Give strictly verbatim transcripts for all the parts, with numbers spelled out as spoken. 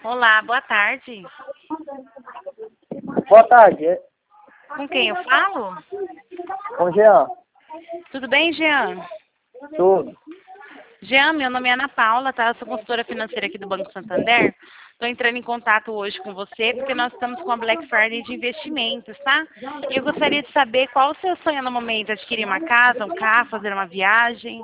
Olá, boa tarde. Boa tarde. é- Com quem eu falo? Com Jean. Tudo bem, Jean? Tudo. Jean, meu nome é Ana Paula, tá? Eu sou consultora financeira aqui do Banco Santander. Estou entrando em contato hoje com você porque nós estamos com a Black Friday de investimentos, tá? E eu gostaria de saber qual o seu sonho no momento: adquirir uma casa, um carro, fazer uma viagem?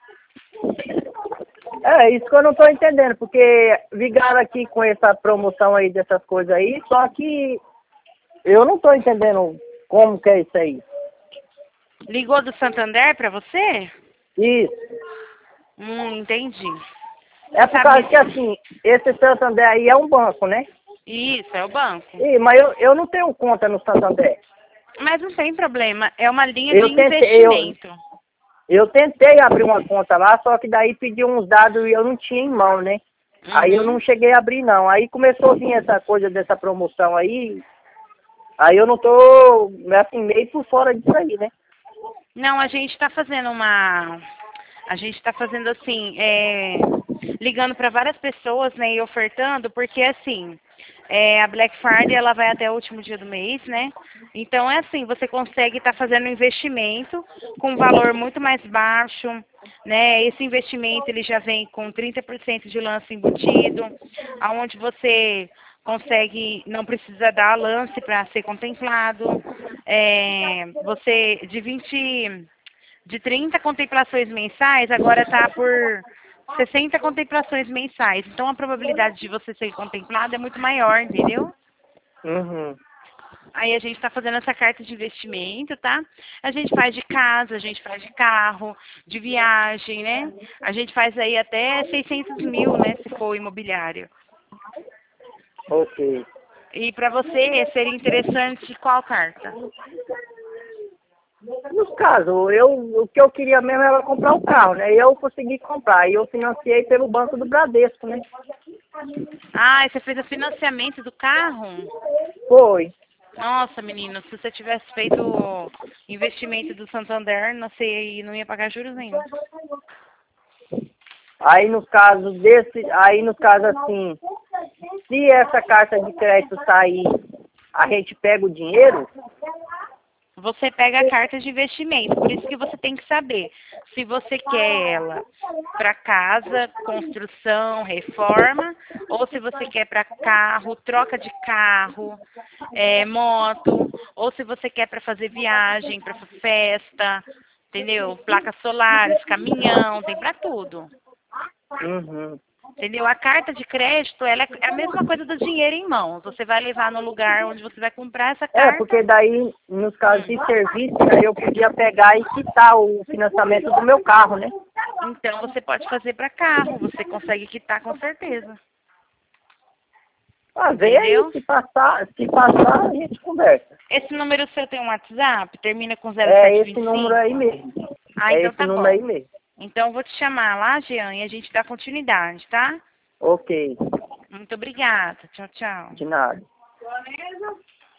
É, isso que eu não tô entendendo, porque ligaram aqui com essa promoção aí dessas coisas aí, só que eu não tô entendendo como que é isso aí. Ligou do Santander para você? Isso. Hum, entendi. É por causa que assim, esse Santander aí é um banco, né? Isso, é o banco. Ih, mas eu, eu não tenho conta no Santander. Mas não tem problema, é uma linha de Eu tentei, eu, investimento. eu tentei abrir uma conta lá, só que daí pediu uns dados e eu não tinha em mão, né? Aí eu Uhum. não cheguei a abrir não. Aí começou a vir essa coisa dessa promoção aí. Aí eu não tô, assim, meio por fora disso aí, né? Não, a gente está fazendo uma. A gente está fazendo assim, é, ligando para várias pessoas, né, e ofertando, porque assim, é, a Black Friday ela vai até o último dia do mês, né? Então é assim, você consegue estar fazendo um investimento com um valor muito mais baixo, né? Esse investimento ele já vem com trinta por cento de lance embutido, aonde você consegue, não precisa dar lance para ser contemplado. É, você de vinte de trinta contemplações mensais, agora está por sessenta contemplações mensais. Então a probabilidade de você ser contemplado é muito maior, entendeu? Uhum. Aí a gente está fazendo essa carta de investimento, tá? A gente faz de casa, a gente faz de carro, de viagem, né? A gente faz aí até seiscentos mil, né, se for imobiliário. Ok. E para você seria interessante qual carta? No caso, eu, o que eu queria mesmo era comprar um carro, né? E eu consegui comprar. E eu financiei pelo Banco do Bradesco, né? Ah, você fez o financiamento do carro? Foi. Nossa, menino, se você tivesse feito o investimento do Santander, não sei, não ia pagar juros nenhum. Aí no caso desse, aí no caso assim, se essa carta de crédito sair, a gente pega o dinheiro? Você pega a carta de investimento, por isso que você tem que saber se você quer ela para casa, construção, reforma, ou se você quer para carro, troca de carro, é, moto, ou se você quer para fazer viagem, para festa, entendeu? Placas solares, caminhão, tem para tudo. Uhum. Entendeu? A carta de crédito, ela é a mesma coisa do dinheiro em mãos. Você vai levar no lugar onde você vai comprar essa É, carta. porque daí, nos casos Hum. de serviço, aí eu podia pegar e quitar o financiamento do meu carro, né? Então você pode fazer para carro, você consegue quitar com certeza. Ah, vê aí, Entendeu? se passar, se passar, a gente conversa. Esse número seu tem um WhatsApp? Termina com zero É sete esse vinte e número aí cinco? mesmo. Ah, É então esse tá número aí bom. mesmo. Então eu vou te chamar lá, Jean, e a gente dá continuidade, tá? Ok, Muito obrigada. Tchau, tchau. de nada.